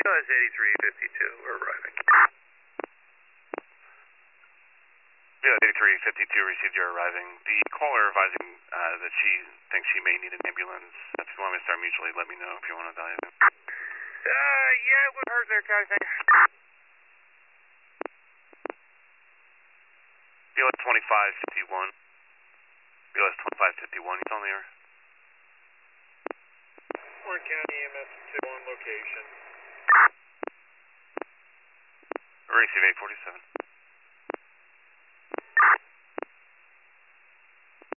BLS 8352, we're arriving. BLS 8352 received your arriving. The caller advising that she thinks she may need an ambulance. If you want me to start mutually, let me know if you want to dive in. Yeah, it would hurt there, kind of thing. BLS 2551. BLS 2551, he's on the air. Orange County EMS 2 on location. Receive 847.